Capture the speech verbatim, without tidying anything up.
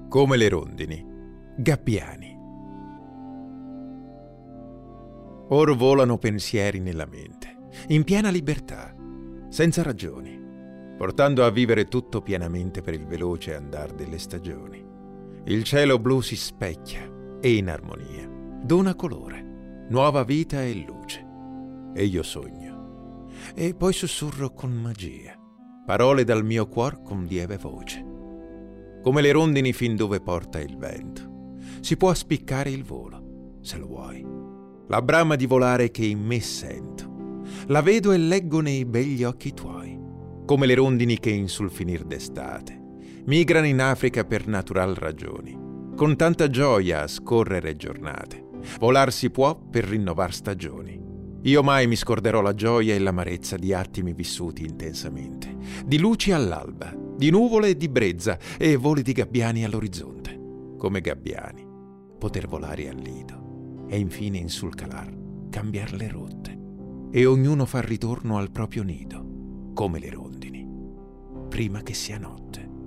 Come le rondini, gabbiani. Or volano pensieri nella mente, in piena libertà, senza ragioni, portando a vivere tutto pienamente per il veloce andar delle stagioni. Il cielo blu si specchia e in armonia dona colore, nuova vita e luce. E io sogno, e poi sussurro con magia, parole dal mio cuor con lieve voce. Come le rondini fin dove porta il vento, si può spiccare il volo, se lo vuoi. La brama di volare che in me sento, la vedo e leggo nei begli occhi tuoi. Come le rondini che in sul finir d'estate migrano in Africa per natural ragioni, con tanta gioia a scorrere giornate. Volar si può per rinnovar stagioni. Io mai mi scorderò la gioia e l'amarezza di attimi vissuti intensamente, di luci all'alba, di nuvole e di brezza e voli di gabbiani all'orizzonte. Come gabbiani, poter volare al lido e infine in sul calar cambiar le rotte e ognuno far ritorno al proprio nido, come le rondini, prima che sia notte.